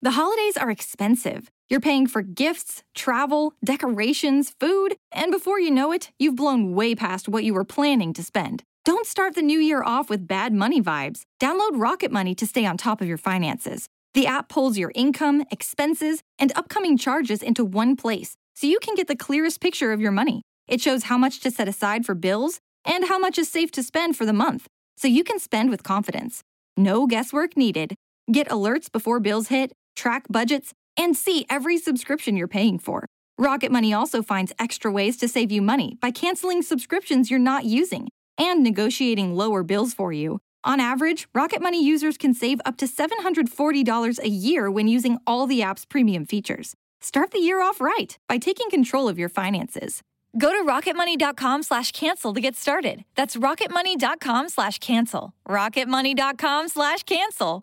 The holidays are expensive. You're paying for gifts, travel, decorations, food, and before you know it, you've blown way past what you were planning to spend. Don't start the new year off with bad money vibes. Download Rocket Money to stay on top of your finances. The app pulls your income, expenses, and upcoming charges into one place, so you can get the clearest picture of your money. It shows how much to set aside for bills and how much is safe to spend for the month, so you can spend with confidence. No guesswork needed. Get alerts before bills hit, track budgets, and see every subscription you're paying for. Rocket Money also finds extra ways to save you money by canceling subscriptions you're not using and negotiating lower bills for you. On average, Rocket Money users can save up to $740 a year when using all the app's premium features. Start the year off right by taking control of your finances. Go to rocketmoney.com/cancel to get started. That's rocketmoney.com/cancel. rocketmoney.com/cancel.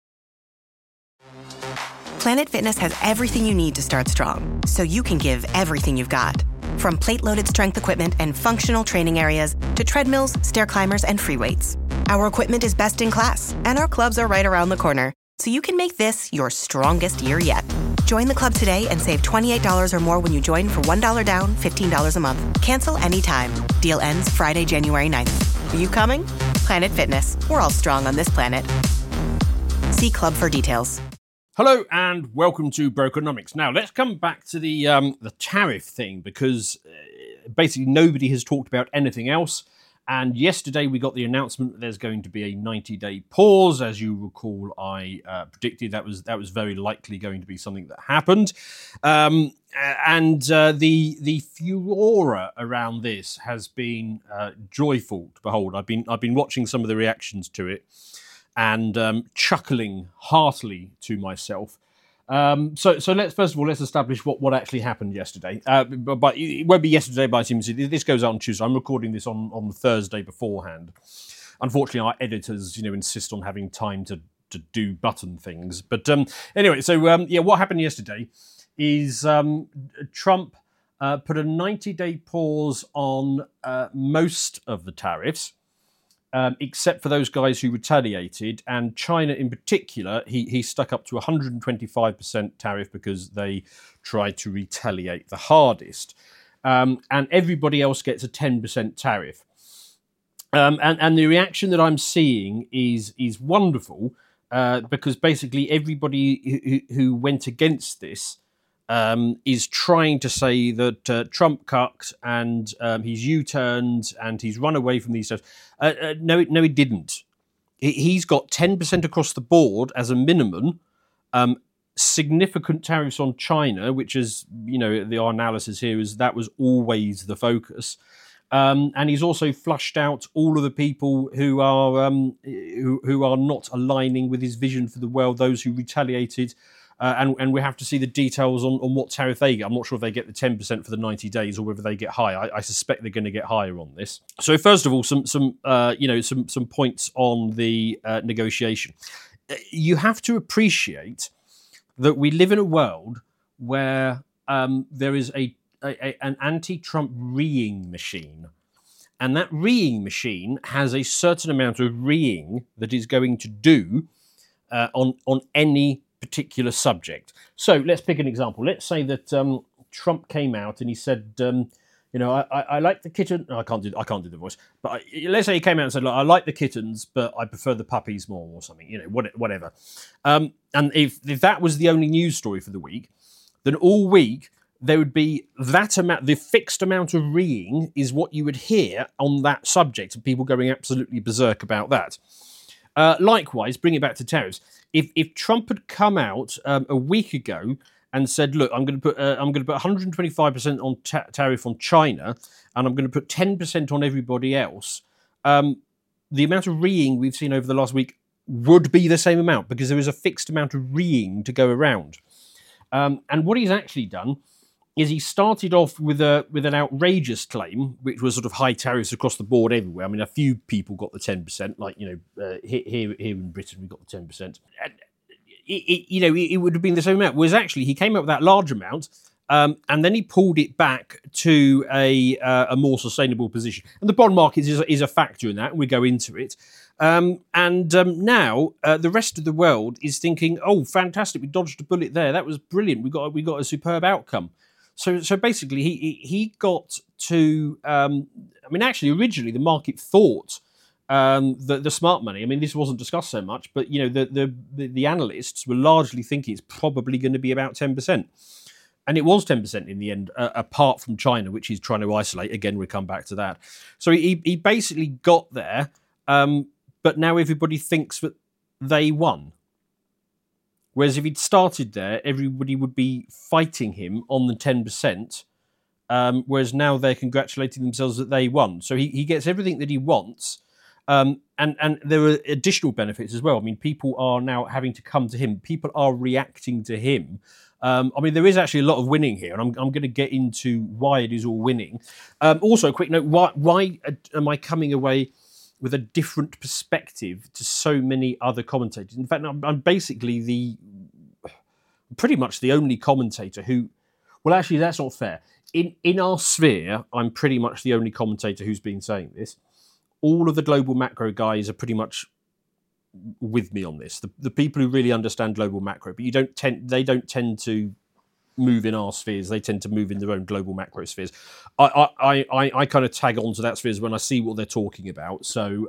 Planet Fitness has everything you need to start strong, so you can give everything you've got. From plate-loaded strength equipment and functional training areas to treadmills, stair climbers, and free weights. Our equipment is best in class, and our clubs are right around the corner, so you can make this your strongest year yet. Join the club today and save $28 or more when you join for $1 down, $15 a month. Cancel anytime. Deal ends Friday, January 9th. Are you coming? Planet Fitness. We're all strong on this planet. See club for details. Hello and welcome to Brokenomics. Now let's come back to the tariff thing because basically nobody has talked about anything else. And yesterday we got the announcement that there's going to be a 90-day pause. As you recall, I predicted that was very likely going to be something that happened. The furore around this has been joyful to behold. I've been watching some of the reactions to it and chuckling heartily to myself. So let's first of all let's establish what actually happened yesterday. But it won't be yesterday by Teams. This goes out on Tuesday. I'm recording this on the Thursday beforehand. Unfortunately, our editors, insist on having time to do button things. But anyway, so what happened yesterday is Trump put a 90-day pause on most of the tariffs. Except for those guys who retaliated, and China in particular, he stuck up to 125% tariff because they tried to retaliate the hardest. And everybody else gets a 10% tariff. And the reaction that I'm seeing is wonderful because basically everybody who went against this is trying to say that Trump cucked and he's U-turned and he's run away from these stuff. No, he didn't. He's got 10% across the board as a minimum, significant tariffs on China, which is, our analysis here is that was always the focus. And he's also flushed out all of the people who are not aligning with his vision for the world, those who retaliated. And we have to see the details on what tariff they get. I'm not sure if they get the 10% for the 90 days or whether they get higher. I suspect they're going to get higher on this. So first of all, some points on the negotiation. You have to appreciate that we live in a world where there is an anti-Trump reeing machine. And that reeing machine has a certain amount of reeing that is going to do on any particular subject. So let's pick an example. Let's say that Trump came out and he said, I like the kitten. No, I can't do the voice. But let's say he came out and said, look, I like the kittens, but I prefer the puppies more, or something. Whatever. And if that was the only news story for the week, then all week there would be that amount. The fixed amount of reeing is what you would hear on that subject, and people going absolutely berserk about that. Likewise, bring it back to tariffs. If Trump had come out a week ago and said, "Look, I'm going to put 125% on tariff on China, and I'm going to put 10% on everybody else," the amount of reeing we've seen over the last week would be the same amount because there is a fixed amount of reeing to go around. And what he's actually done is he started off with an outrageous claim, which was sort of high tariffs across the board everywhere. I mean, a few people got the 10%, like, here in Britain, we got the 10%. And it would have been the same amount. Whereas actually, he came up with that large amount, and then he pulled it back to a more sustainable position. And the bond market is a factor in that, and we go into it. Now the rest of the world is thinking, "Oh, fantastic! We dodged a bullet there. That was brilliant. We got a superb outcome." So basically, he got to. Actually, originally the market thought the smart money. I mean, this wasn't discussed so much, but the analysts were largely thinking it's probably going to be about 10%. And it was 10% in the end, apart from China, which he's trying to isolate. Again, we'll come back to that. So he basically got there, but now everybody thinks that they won. Whereas if he'd started there, everybody would be fighting him on the 10%, whereas now they're congratulating themselves that they won. So he gets everything that he wants. And there are additional benefits as well. I mean, people are now having to come to him. People are reacting to him. There is actually a lot of winning here, and I'm going to get into why it is all winning. Also, a quick note, why am I coming away with a different perspective to so many other commentators? In fact, I'm basically pretty much the only commentator who... Well, actually, that's not fair. In our sphere, I'm pretty much the only commentator who's been saying this. All of the global macro guys are pretty much with me on this. The people who really understand global macro, but they don't tend to move in our spheres. They tend to move in their own global macro spheres. I kind of tag on to that spheres when I see what they're talking about. So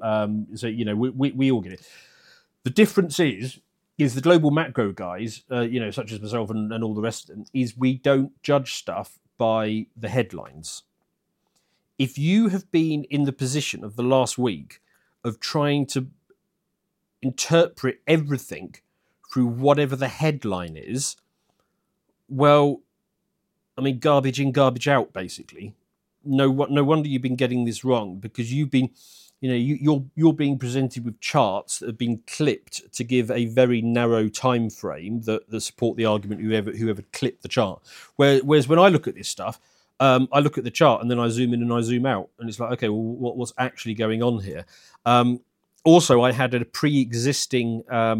we all get it. The difference is the global macro guys, such as myself and all the rest of them, is we don't judge stuff by the headlines. If you have been in the position of the last week of trying to interpret everything through whatever the headline is, well, garbage in, garbage out, basically. No wonder you've been getting this wrong, because you've been, you're being presented with charts that have been clipped to give a very narrow time frame that support the argument whoever clipped the chart. Whereas when I look at this stuff, I look at the chart and then I zoom in and I zoom out, and it's like, okay, well, what's actually going on here? Also, I had a pre-existing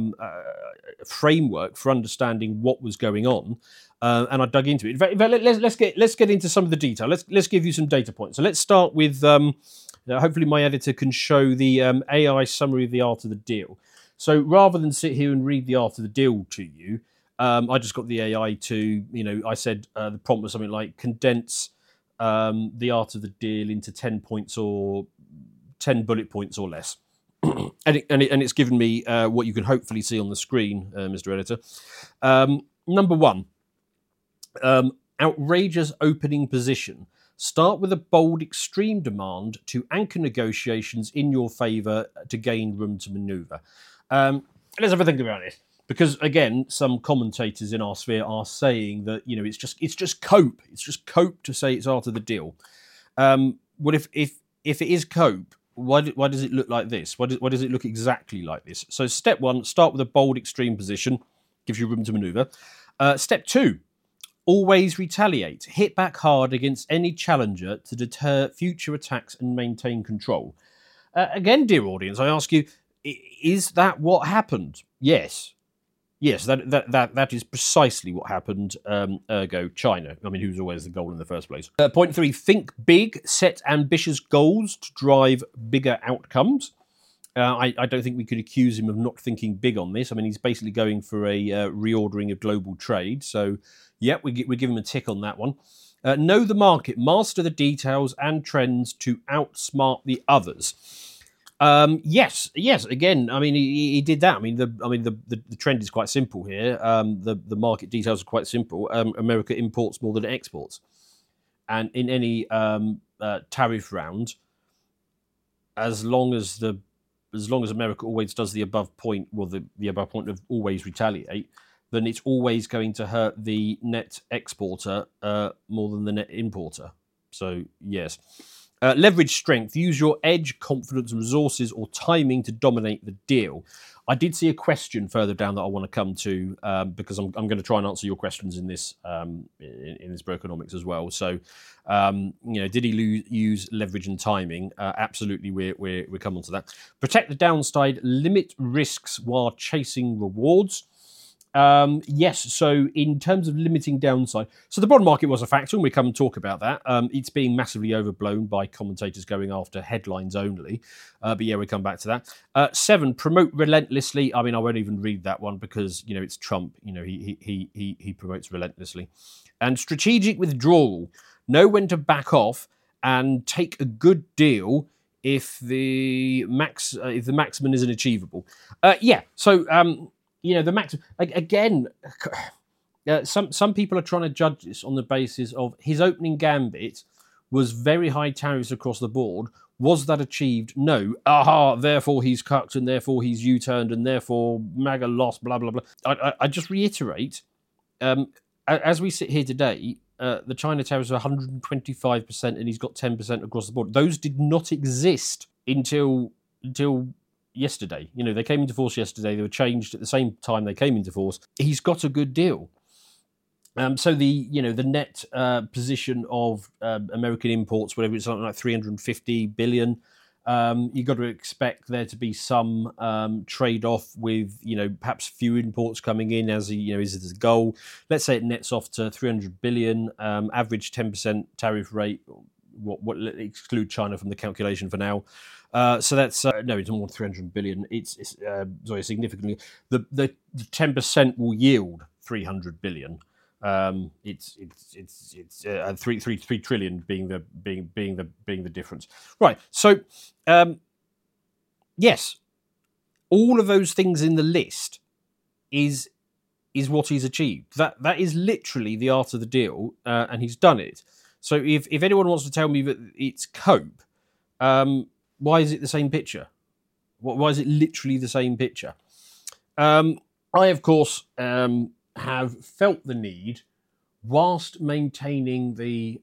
framework for understanding what was going on, and I dug into it. In fact, let's get into some of the detail. Let's give you some data points. So let's start with. Hopefully, my editor can show the AI summary of the art of the deal. So rather than sit here and read the art of the deal to you, I just got the AI to, I said the prompt was something like condense the art of the deal into 10 points or 10 bullet points or less. and it's given me what you can hopefully see on the screen, Mr. Editor. Number one, outrageous opening position. Start with a bold extreme demand to anchor negotiations in your favour to gain room to manoeuvre. Let's have a think about this. Because again, some commentators in our sphere are saying that it's just cope. It's just cope to say it's art of the deal. Well, if it is cope, why does it look like this? Why does it look exactly like this? So step one, start with a bold extreme position, gives you room to manoeuvre. Step two, always retaliate. Hit back hard against any challenger to deter future attacks and maintain control. Again, dear audience, I ask you, is that what happened? Yes. Yes, that is precisely what happened, ergo China. Who's always the goal in the first place. Point three, think big, set ambitious goals to drive bigger outcomes. I don't think we could accuse him of not thinking big on this. He's basically going for a reordering of global trade. So, yeah, we give him a tick on that one. Know the market, master the details and trends to outsmart the others. Yes. Again, he did that. The trend is quite simple here. The market details are quite simple. America imports more than it exports, and in any tariff round, as long as America always does the above point, the above point of always retaliate, then it's always going to hurt the net exporter more than the net importer. So yes. Leverage strength. Use your edge, confidence, resources, or timing to dominate the deal. I did see a question further down that I want to come to because I'm going to try and answer your questions in this in this Brokenomics as well. So, did he use leverage and timing? Absolutely, we're coming to that. Protect the downside. Limit risks while chasing rewards. Yes, so in terms of limiting downside, so the bond market was a factor, and we come and talk about that. It's being massively overblown by commentators going after headlines only. But yeah, we come back to that. 7, promote relentlessly. I mean, I won't even read that one because, it's Trump. He promotes relentlessly. And strategic withdrawal. Know when to back off and take a good deal if the maximum isn't achievable. So the maximum again. Some people are trying to judge this on the basis of his opening gambit was very high tariffs across the board. Was that achieved? No. Therefore he's cucked, and therefore he's U-turned, and therefore MAGA lost. Blah blah blah. I just reiterate, as we sit here today. The China tariffs are 125%, and he's got 10% across the board. Those did not exist until yesterday. They came into force yesterday. They were changed at the same time they came into force. He's got a good deal. So the net position of American imports, whatever it's something like 350 billion. You've got to expect there to be some trade-off with, perhaps few imports coming in as, is the goal. Let's say it nets off to 300 billion, average 10% tariff rate. What exclude China from the calculation for now. So that's no, it's more than 300 billion. It's significantly. The 10% will yield 300 billion. It's 3 trillion being the difference, right? So, yes, all of those things in the list is what he's achieved. That is literally the art of the deal, and he's done it. So, if anyone wants to tell me that it's cope, why is it the same picture? Why is it literally the same picture? I, of course, have felt the need, whilst maintaining the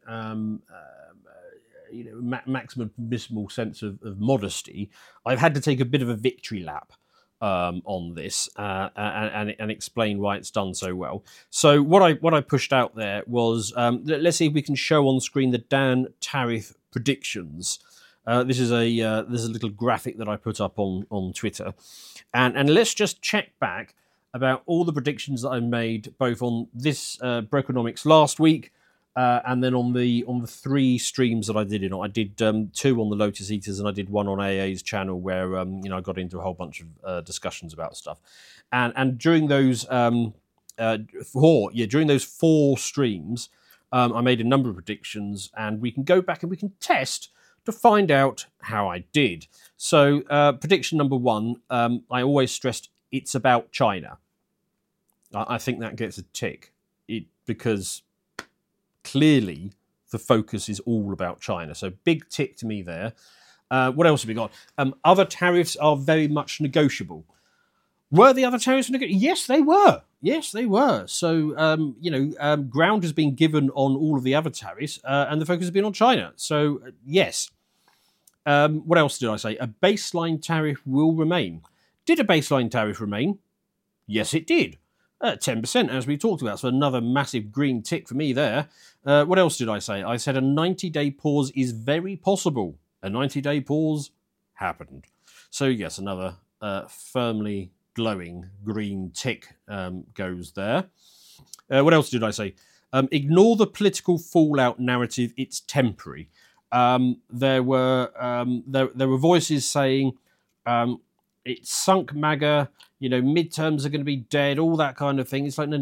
maximum permissible sense of modesty, I've had to take a bit of a victory lap on this and explain why it's done so well. So what I pushed out there was let's see if we can show on screen the Dan tariff predictions. This is a little graphic that I put up on Twitter, and let's just check back about all the predictions that I made, both on this Brokenomics last week, and then on the 3 streams that I did I did 2 on the Lotus Eaters, and I did 1 on AA's channel where I got into a whole bunch of discussions about stuff, and during those during those 4 streams, I made a number of predictions, and we can go back and we can test to find out how I did. So prediction number 1, I always stressed it's about China. I think that gets a tick, because clearly the focus is all about China. So big tick to me there. What else have we got? Other tariffs are very much negotiable. Were the other tariffs negotiable? Yes, they were. Yes, they were. So, ground has been given on all of the other tariffs, and the focus has been on China. So, yes. What else did I say? A baseline tariff will remain. Did a baseline tariff remain? Yes, it did. 10%, as we talked about. So another massive green tick for me there. What else did I say? I said a 90-day pause is very possible. A 90-day pause happened. So, yes, another firmly glowing green tick goes there. What else did I say? Ignore the political fallout narrative. It's temporary. There were voices saying it's sunk MAGA, midterms are going to be dead, all that kind of thing. It's like, no.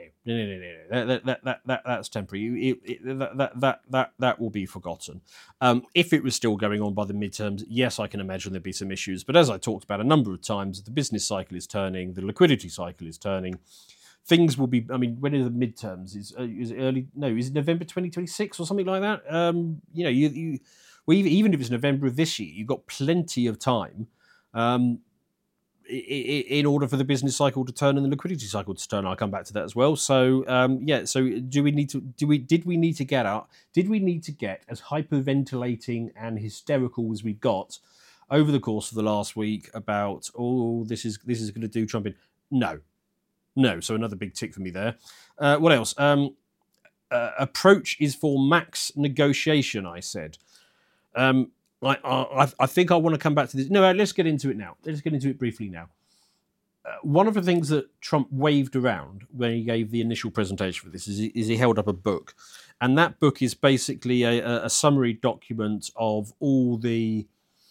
That's temporary. That will be forgotten. If it was still going on by the midterms, yes, I can imagine there'd be some issues. But as I talked about a number of times, the business cycle is turning, the liquidity cycle is turning. Things will be. I mean, when are the midterms? Is it early? No, is it November 2026 or something like that? Even if it's November of this year, you've got plenty of time. In order for the business cycle to turn and the liquidity cycle to turn. I'll come back to that as well. So so did we need to get as hyperventilating and hysterical as we got over the course of the last week about this is going to do Trump in? No. So another big tick for me there. What else? Approach is for max negotiation, I said. I think I want to come back to this. No, let's get into it now. Let's get into it briefly now. one of the things that Trump waved around when he gave the initial presentation for this is he held up a book. And that book is basically a summary document of all the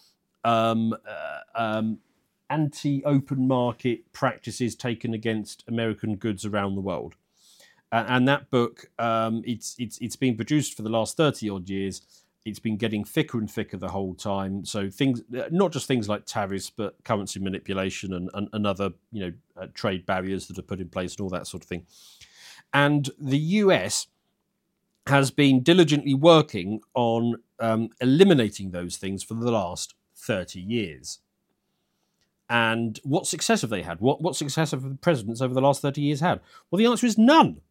anti-open market practices taken against American goods around the world. And that book, it's been produced for the last 30 odd years. It's been getting thicker and thicker the whole time. So things, not just things like tariffs, but currency manipulation and other, trade barriers that are put in place and all that sort of thing. And the US has been diligently working on eliminating those things for the last 30 years. And what success have they had? What success have the presidents over the last 30 years had? Well, the answer is none.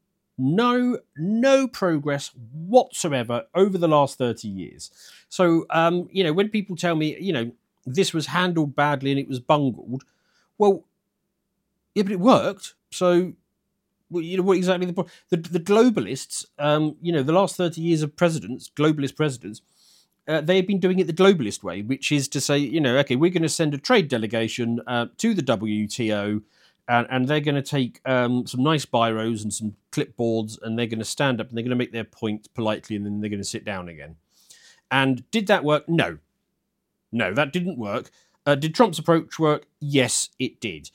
No progress whatsoever over the last 30 years. So, when people tell me, this was handled badly and it was bungled, well, yeah, but it worked. So, what exactly the problem? The globalists, the last 30 years of presidents, globalist presidents, they've been doing it the globalist way, which is to say, okay, we're going to send a trade delegation to the WTO, and they're going to take some nice biros and some clipboards, and they're going to stand up and they're going to make their point politely, and then they're going to sit down again. And did that work? No, that didn't work. Did Trump's approach work? Yes, it did.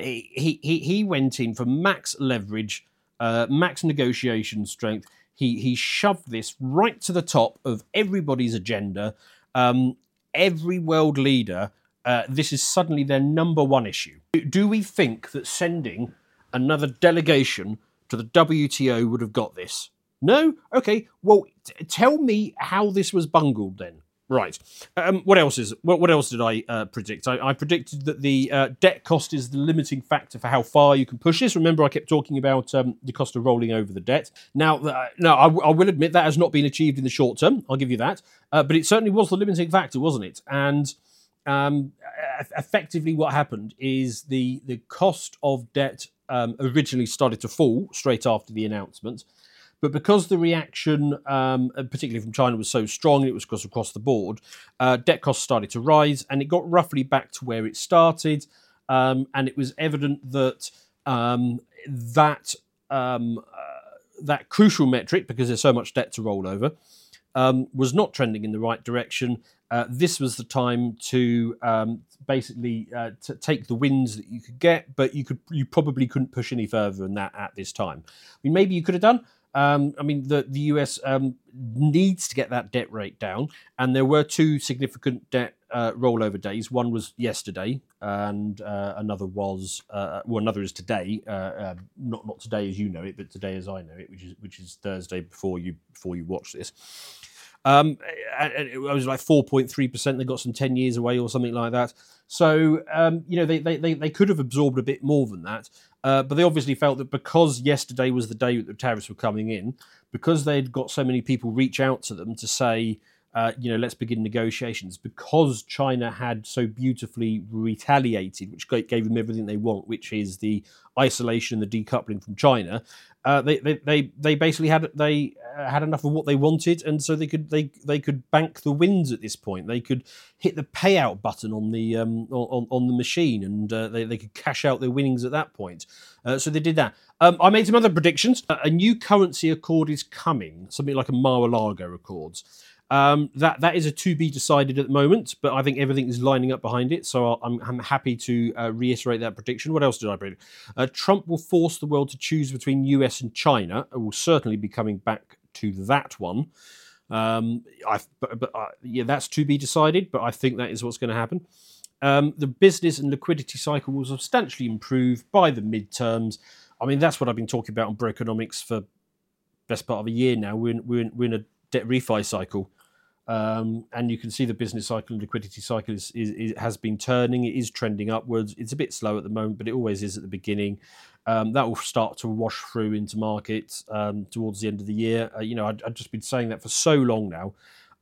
He went in for max leverage, max negotiation strength. He shoved this right to the top of everybody's agenda. Every world leader, this is suddenly their number one issue. Do we think that sending another delegation to the WTO would have got this? No? Okay, well, tell me how this was bungled then. Right. What else did I predict? I predicted that the debt cost is the limiting factor for how far you can push this. Remember, I kept talking about the cost of rolling over the debt. Now, I will admit that has not been achieved in the short term. I'll give you that. But it certainly was the limiting factor, wasn't it? And effectively what happened is the cost of debt originally started to fall straight after the announcement. But because the reaction, particularly from China, was so strong, and it was across the board, debt costs started to rise, and it got roughly back to where it started. And it was evident that that crucial metric, because there's so much debt to roll over, was not trending in the right direction. This was the time to basically to take the wins that you could get, but you probably couldn't push any further than that at this time. I mean, maybe you could have done. The US needs to get that debt rate down, and there were two significant debt rollover days. One was yesterday, and another is today. Not today as you know it, but today as I know it, which is Thursday before you watch this. And it was like 4.3%. They got some 10 years away or something like that. So they could have absorbed a bit more than that. But they obviously felt that because yesterday was the day that the tariffs were coming in, because they'd got so many people reach out to them to say, let's begin negotiations, because China had so beautifully retaliated, which gave them everything they want, which is the isolation, the decoupling from China. They basically had enough of what they wanted, and so they could bank the wins at this point. They could hit the payout button on the on the machine, and they could cash out their winnings at that point. So they did that. I made some other predictions. A new currency accord is coming, something like a Mar-a-Lago Accords. That is a to be decided at the moment, but I think everything is lining up behind it. So I'm happy to reiterate that prediction. What else did I predict? Trump will force the world to choose between US and China. I will certainly be coming back to that one. That's to be decided, but I think that is what's going to happen. The business and liquidity cycle will substantially improve by the midterms. I mean, that's what I've been talking about on Brokenomics for the best part of a year now. We're in a debt refi cycle. And you can see the business cycle and liquidity cycle has been turning. It is trending upwards. It's a bit slow at the moment, but it always is at the beginning. That will start to wash through into markets towards the end of the year. I've just been saying that for so long now.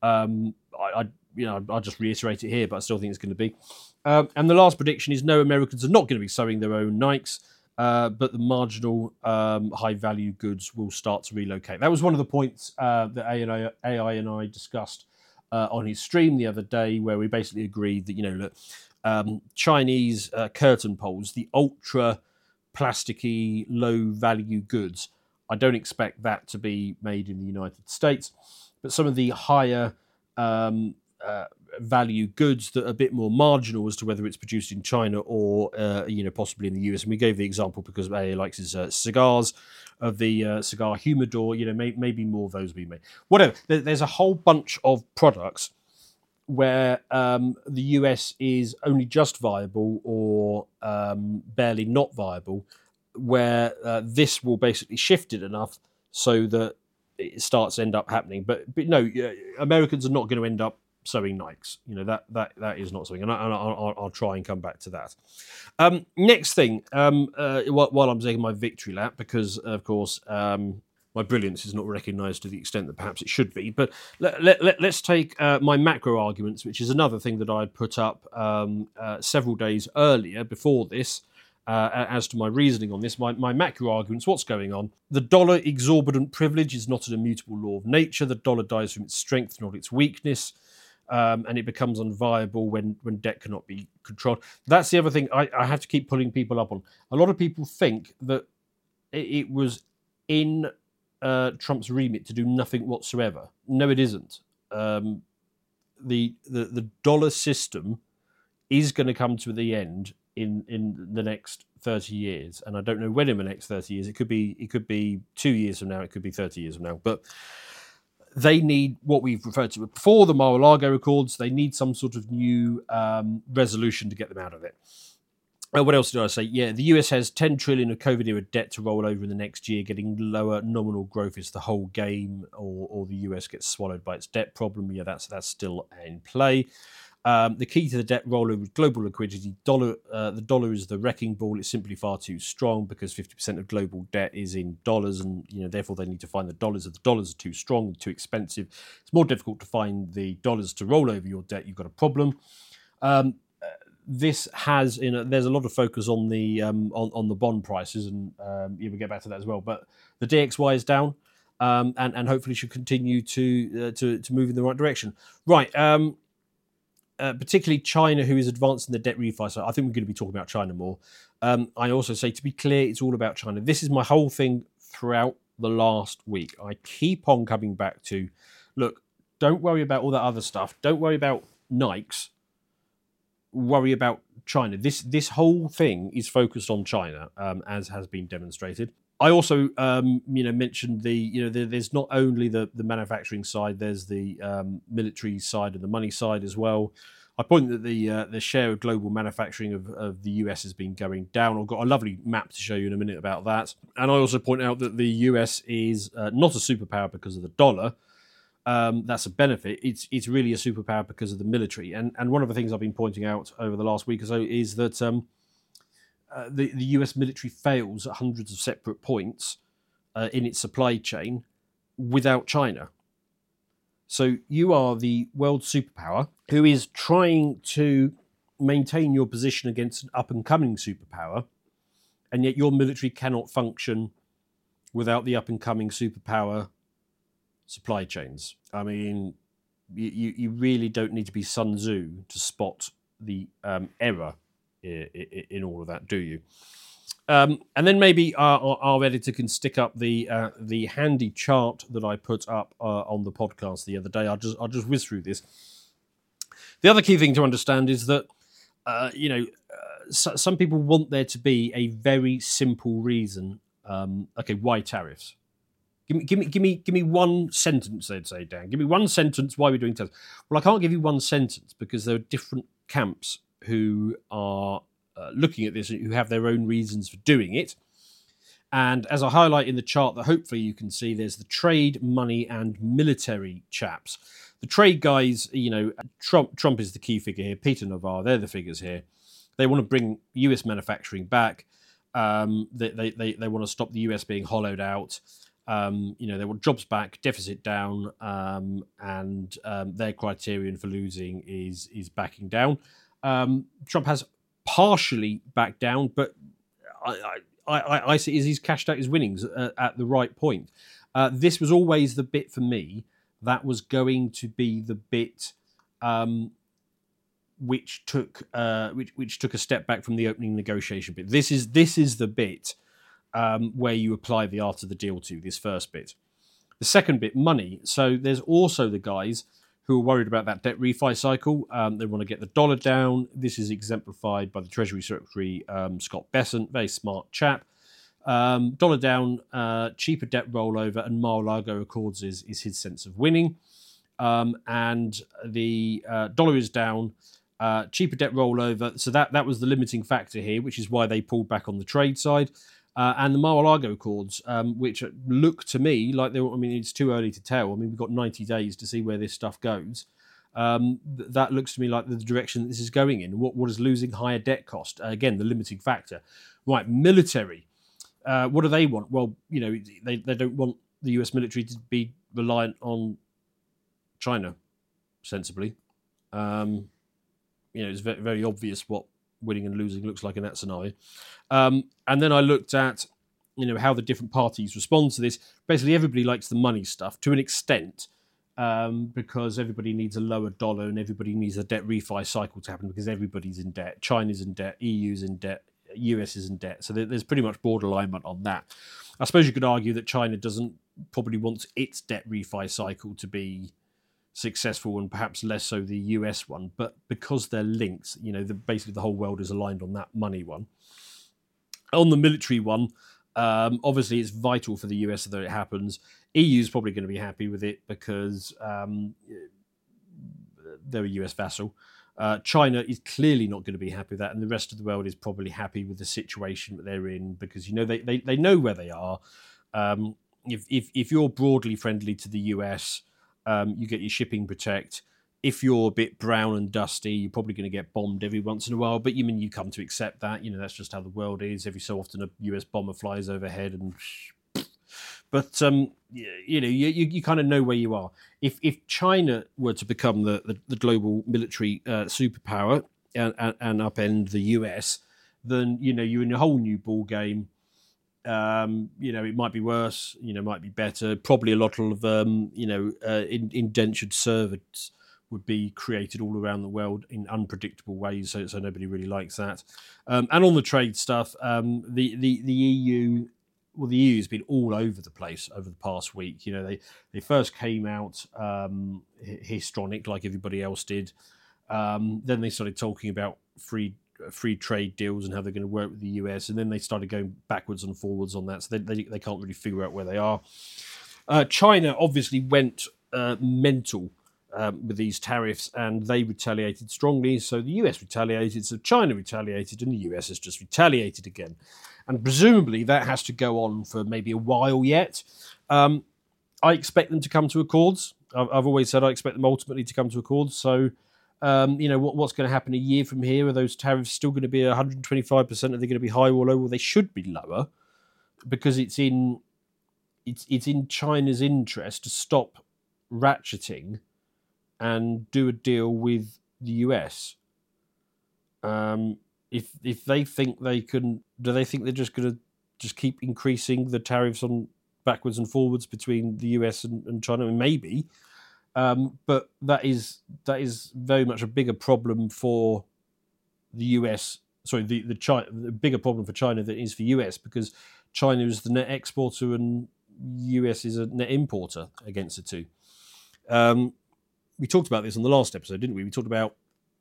I'll just reiterate it here, but I still think it's going to be. And the last prediction is no, Americans are not going to be sewing their own Nikes, but the marginal high-value goods will start to relocate. That was one of the points that AI and I discussed on his stream the other day, where we basically agreed that, look, Chinese curtain poles, the ultra plasticky, low value goods. I don't expect that to be made in the United States, but some of the higher value goods that are a bit more marginal as to whether it's produced in China or possibly in the US. And we gave the example because A likes his cigars of the cigar humidor. Maybe more of those will be made. Whatever. There's a whole bunch of products where the US is only just viable or barely not viable, where this will basically shift it enough so that it starts to end up happening. But no, Americans are not going to end up sewing Nikes. That is not something, and I'll try and come back to that. Next thing, while I'm taking my victory lap, because of course my brilliance is not recognised to the extent that perhaps it should be. But let's take my macro arguments, which is another thing that I put up several days earlier before this. As to my reasoning on this, my macro arguments, what's going on? The dollar exorbitant privilege is not an immutable law of nature. The dollar dies from its strength, not its weakness. And it becomes unviable when debt cannot be controlled. That's the other thing I have to keep pulling people up on. A lot of people think that it was in Trump's remit to do nothing whatsoever. No, it isn't. The dollar system is going to come to the end in the next 30 years, and I don't know when in the next 30 years. It could be 2 years from now. It could be 30 years from now. But they need what we've referred to before, the Mar-a-Lago Accords. They need some sort of new resolution to get them out of it. What else did I say? Yeah, the US has 10 trillion of COVID-era debt to roll over in the next year. Getting lower nominal growth is the whole game, or the US gets swallowed by its debt problem. Yeah, that's still in play. The key to the debt rollover is global liquidity. The dollar is the wrecking ball. It's simply far too strong because 50% of global debt is in dollars, and therefore they need to find the dollars. If the dollars are too strong, too expensive, it's more difficult to find the dollars to roll over your debt. You've got a problem. This has there's a lot of focus on the bond prices, and we'll get back to that as well. But the DXY is down, and hopefully should continue to move in the right direction. Right. Particularly China, who is advancing the debt refi. So I think we're going to be talking about China more. I also say, to be clear, it's all about China. This is my whole thing throughout the last week. I keep on coming back to, look, don't worry about all that other stuff. Don't worry about Nikes. Worry about China. This whole thing is focused on China, as has been demonstrated. I also, mentioned there's not only the manufacturing side, there's the military side and the money side as well. I point that the share of global manufacturing of the US has been going down. I've got a lovely map to show you in a minute about that. And I also point out that the US is not a superpower because of the dollar. That's a benefit. It's really a superpower because of the military. And one of the things I've been pointing out over the last week or so is that the US military fails at hundreds of separate points in its supply chain without China. So you are the world superpower who is trying to maintain your position against an up-and-coming superpower, and yet your military cannot function without the up-and-coming superpower supply chains. I mean, you really don't need to be Sun Tzu to spot the error in all of that, do you? And then maybe our editor can stick up the handy chart that I put up on the podcast the other day. I'll just whiz through this. The other key thing to understand is that some people want there to be a very simple reason. Why tariffs? Give me one sentence. They'd say, Dan. Give me one sentence why we're doing tariffs. Well, I can't give you one sentence because there are different camps who are looking at this, who have their own reasons for doing it. And as I highlight in the chart that hopefully you can see, there's the trade, money, and military chaps. The trade guys, Trump is the key figure here. Peter Navarro, they're the figures here. They want to bring US manufacturing back. They want to stop the US being hollowed out. They want jobs back, deficit down, and their criterion for losing is backing down. Trump has partially backed down, but I see he's cashed out his winnings at the right point. This was always the bit for me that was going to be the bit which took a step back from the opening negotiation bit. This is the bit where you apply the art of the deal to, this first bit. The second bit, money. So there's also the guys who are worried about that debt refi cycle. They want to get the dollar down. This is exemplified by the Treasury Secretary, Scott Bessent, very smart chap. Dollar down, cheaper debt rollover, and Mar-a-Lago Accords is his sense of winning. And the dollar is down, cheaper debt rollover. So that was the limiting factor here, which is why they pulled back on the trade side. And the Mar-a-Lago Accords, which look to me like it's too early to tell. I mean, we've got 90 days to see where this stuff goes. That looks to me like the direction that this is going in. What is losing higher debt cost? Again, the limiting factor. Right, military. What do they want? Well, they don't want the US military to be reliant on China, sensibly. It's very, very obvious what winning and losing looks like in that scenario. And then I looked at, how the different parties respond to this. Basically, everybody likes the money stuff to an extent, because everybody needs a lower dollar and everybody needs a debt refi cycle to happen because everybody's in debt. China's in debt, EU's in debt, US is in debt. So there's pretty much broad alignment on that. I suppose you could argue that China doesn't probably want its debt refi cycle to be successful and perhaps less so the US one, but because they're linked, basically the whole world is aligned on that money one. On the military one, obviously it's vital for the US that it happens. EU is probably going to be happy with it because they're a US vassal. China is clearly not going to be happy with that, and the rest of the world is probably happy with the situation that they're in because they know where they are. If you're broadly friendly to the US, you get your shipping protect. If you're a bit brown and dusty, you're probably going to get bombed every once in a while. But you come to accept that. That's just how the world is. Every so often, a US bomber flies overhead, but you kind of know where you are. If China were to become the global military superpower and upend the US, then you're in a whole new ball game. It might be worse, might be better. Probably a lot of, indentured servants would be created all around the world in unpredictable ways. So nobody really likes that. And on the trade stuff, the EU, well, the EU has been all over the place over the past week. They first came out histrionic like everybody else did. Then they started talking about free trade deals and how they're going to work with the US, and then they started going backwards and forwards on that, so they can't really figure out where they are. China obviously went mental with these tariffs, and they retaliated strongly. So the US retaliated, so China retaliated, and the US has just retaliated again. And presumably that has to go on for maybe a while yet. I expect them to come to accords. I've always said I expect them ultimately to come to accords. So what's going to happen a year from here? Are those tariffs still going to be 125%? Are they going to be high or low? Well, they should be lower because it's in China's interest to stop ratcheting and do a deal with the US. If they think they can, do they think they're just going to just keep increasing the tariffs on backwards and forwards between the US and China? I mean, maybe. But that is very much a bigger problem for the US. Sorry, the bigger problem for China than it is for US, because China is the net exporter and US is a net importer against the two. We talked about this on the last episode, didn't we? We talked about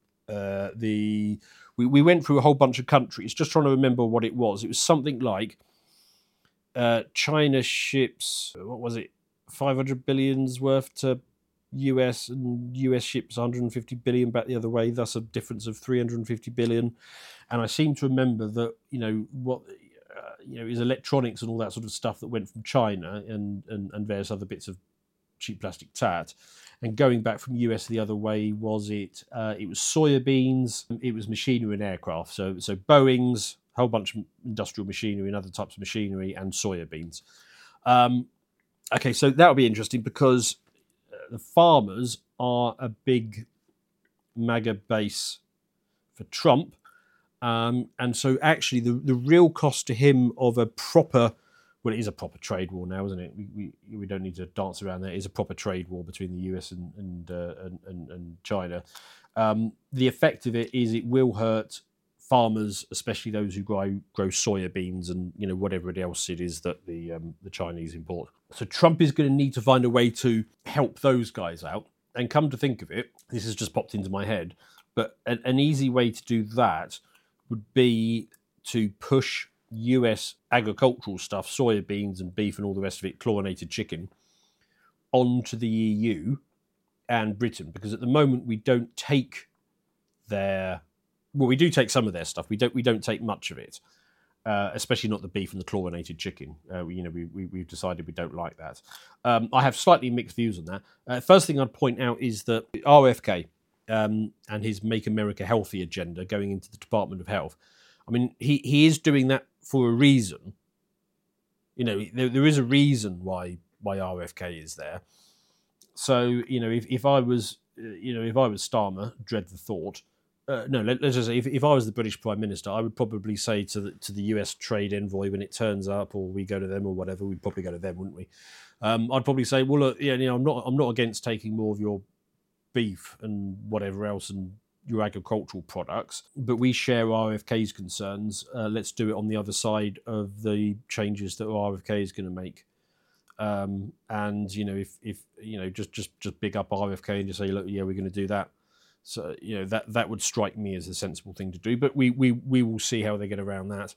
we went through a whole bunch of countries, just trying to remember what it was. It was something like China ships, what was it, 500 billion's worth to US, and US ships 150 billion back the other way, thus a difference of 350 billion. And I seem to remember that, is electronics and all that sort of stuff that went from China and various other bits of cheap plastic tat. And going back from US the other way, was it was soybeans, it was machinery and aircraft. So Boeings, a whole bunch of industrial machinery and other types of machinery, and soybeans. Okay, so that'll be interesting because the farmers are a big MAGA base for Trump. And so actually the real cost to him of a proper, well, it is a proper trade war now, isn't it? We don't need to dance around that. It is a proper trade war between the US and China. The effect of it is it will hurt farmers, especially those who grow soya beans and whatever else it is that the Chinese import. So Trump is going to need to find a way to help those guys out. And come to think of it, this has just popped into my head, but an easy way to do that would be to push US agricultural stuff, soya beans and beef and all the rest of it, chlorinated chicken, onto the EU and Britain, because at the moment we don't take we do take some of their stuff. We don't take much of it, especially not the beef and the chlorinated chicken. We've decided we don't like that. I have slightly mixed views on that. First thing I'd point out is that RFK and his Make America Healthy agenda going into the Department of Health. I mean, he is doing that for a reason. There is a reason why RFK is there. So if I was Starmer, dread the thought. Let's just say if I was the British Prime Minister, I would probably say to the US trade envoy when it turns up, or we go to them or whatever, we'd probably go to them, wouldn't we? I'd probably say, well, look, I'm not against taking more of your beef and whatever else and your agricultural products, but we share RFK's concerns. Let's do it on the other side of the changes that RFK is going to make. And if just big up RFK and just say, look, yeah, we're going to do that. So that would strike me as a sensible thing to do. But we will see how they get around that.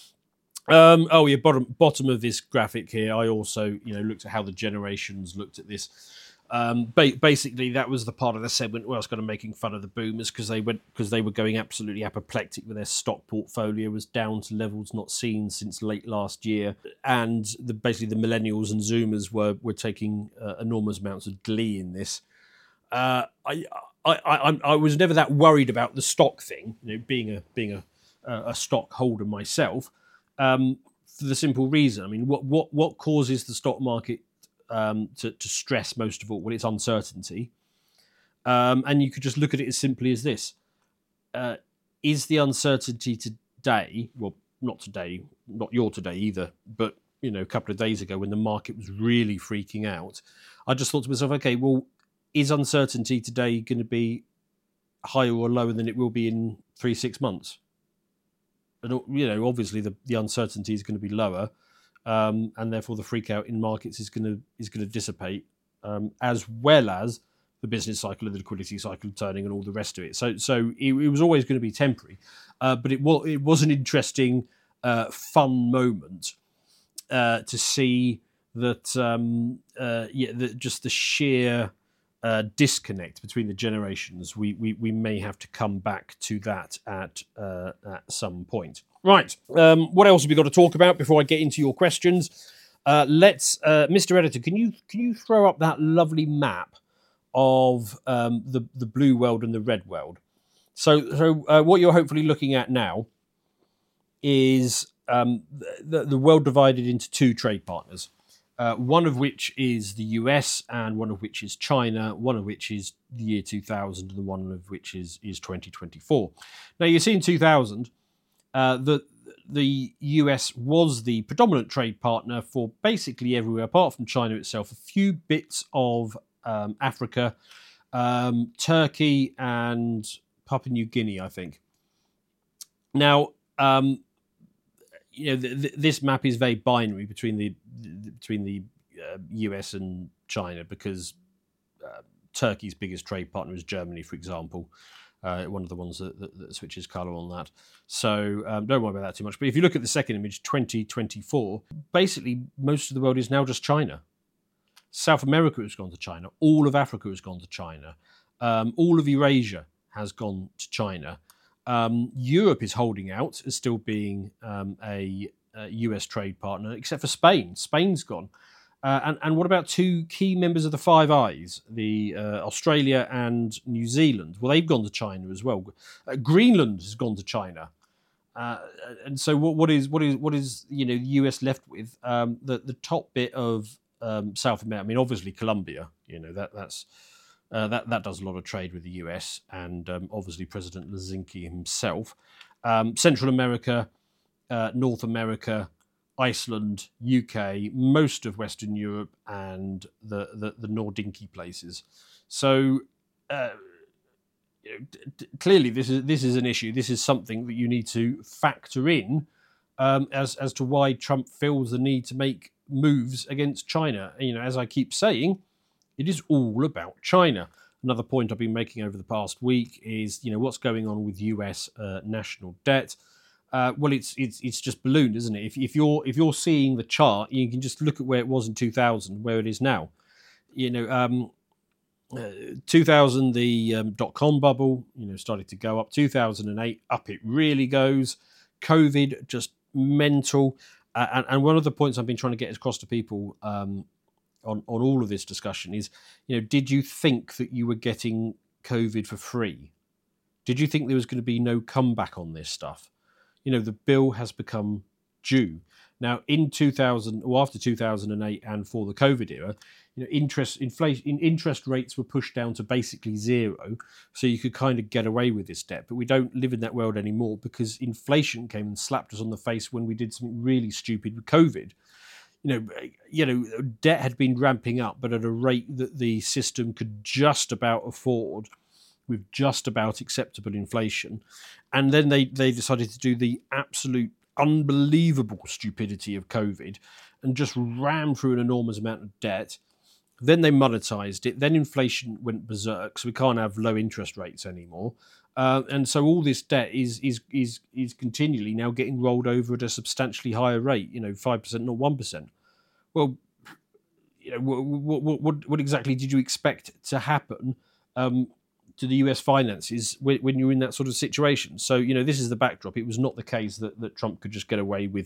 Bottom of this graphic here, I also looked at how the generations looked at this. Basically, that was the part of the segment where I was kind of making fun of the boomers because they were going absolutely apoplectic with their stock portfolio was down to levels not seen since late last year, and basically the millennials and Zoomers were taking enormous amounts of glee in this. I was never that worried about the stock thing, being a stock holder myself, for the simple reason. I mean, what causes the stock market to stress most of all? Well, it's uncertainty. And you could just look at it as simply as this. Is the uncertainty today, well, not today, not your today either, but, a couple of days ago when the market was really freaking out, I just thought to myself, okay, well, is uncertainty today going to be higher or lower than it will be in 3-6 months? And, obviously the uncertainty is going to be lower. And therefore the freak out in markets is going to dissipate, as well as the business cycle and the liquidity cycle turning and all the rest of it. So it was always going to be temporary, but it was an interesting, fun moment to see that just the sheer disconnect between the generations. We may have to come back to that at some point. Right. What else have we got to talk about before I get into your questions? Let's, Mr. Editor, can you throw up that lovely map of the blue world and the red world? So what you're hopefully looking at now is the world divided into two trade partners. One of which is the US, and one of which is China, one of which is the year 2000, and one of which is 2024. Now, you see in 2000, the US was the predominant trade partner for basically everywhere, apart from China itself, a few bits of Africa, Turkey, and Papua New Guinea, I think. Now, this map is very binary between the US and China, because Turkey's biggest trade partner is Germany, for example. One of the ones that switches colour on that. So don't worry about that too much. But if you look at the second image, 2024, basically most of the world is now just China. South America has gone to China. All of Africa has gone to China. All of Eurasia has gone to China. Europe is holding out as still being a US trade partner, except for Spain. Spain's gone. And what about two key members of the Five Eyes, the Australia and New Zealand? Well, they've gone to China as well. Greenland has gone to China. And so what is the US left with? The top bit of South America. I mean, obviously Colombia. That does a lot of trade with the US, and obviously President Helsinki himself. Central America, North America, Iceland, UK, most of Western Europe, and the Nordinki places. So clearly this is an issue. This is something that you need to factor in as to why Trump feels the need to make moves against China. As I keep saying, it is all about China. Another point I've been making over the past week is, what's going on with US national debt. Well, it's just ballooned, isn't it? If you're seeing the chart, you can just look at where it was in 2000, where it is now. 2000, the dot-com bubble, started to go up. 2008, up it really goes. COVID, just mental. And one of the points I've been trying to get across to people on all of this discussion is, did you think that you were getting COVID for free? Did you think there was going to be no comeback on this stuff? The bill has become due. Now, in 2000 or after 2008 and for the COVID era, interest rates were pushed down to basically zero, so you could kind of get away with this debt. But we don't live in that world anymore because inflation came and slapped us on the face when we did something really stupid with COVID. Debt had been ramping up, but at a rate that the system could just about afford with just about acceptable inflation. And then they decided to do the absolute unbelievable stupidity of COVID and just ram through an enormous amount of debt. Then they monetized it. Then inflation went berserk, so we can't have low interest rates anymore. And so all this debt is continually now getting rolled over at a substantially higher rate, 5%, not 1%. Well, what exactly did you expect to happen to the US finances when you're in that sort of situation? So, this is the backdrop. It was not the case that Trump could just get away with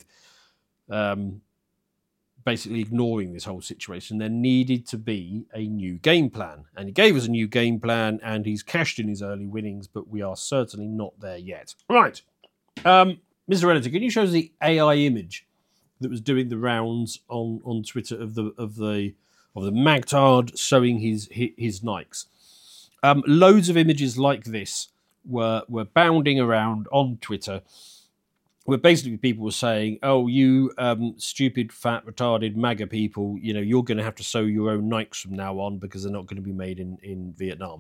basically ignoring this whole situation. There needed to be a new game plan. And he gave us a new game plan, and he's cashed in his early winnings, but we are certainly not there yet. Right. Mr. Editor, can you show us the AI image that was doing the rounds on Twitter of the Magtard showing his Nikes? Loads of images like this were bounding around on Twitter, where basically people were saying, "Oh, you stupid, fat, retarded MAGA people, you're going to have to sew your own Nikes from now on because they're not going to be made in Vietnam."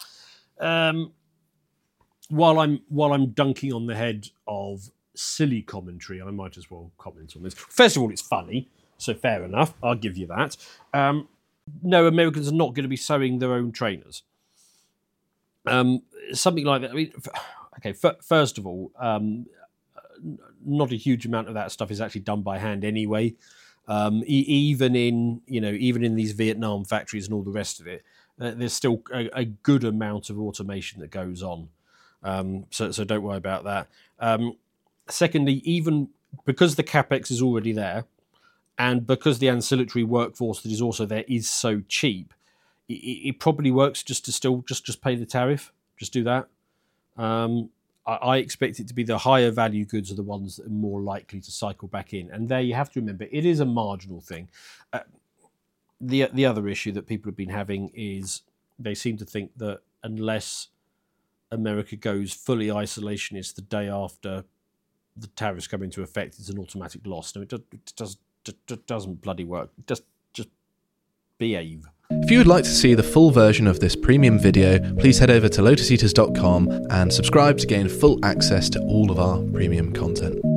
While I'm dunking on the head of silly commentary, I might as well comment on this. First of all, it's funny, so fair enough. I'll give you that. No, Americans are not going to be sewing their own trainers. Something like that. I mean, okay. First of all, not a huge amount of that stuff is actually done by hand anyway. Even in these Vietnam factories and all the rest of it, there's still a good amount of automation that goes on. So don't worry about that. Secondly, even because the capex is already there, and because the ancillary workforce that is also there is so cheap, it probably works just to still just pay the tariff. Just do that. I expect it to be the higher value goods are the ones that are more likely to cycle back in. And there you have to remember, it is a marginal thing. The other issue that people have been having is they seem to think that unless America goes fully isolationist the day after the tariffs come into effect, it's an automatic loss. No, it doesn't bloody work. Just behave. If you would like to see the full version of this premium video, please head over to lotuseaters.com and subscribe to gain full access to all of our premium content.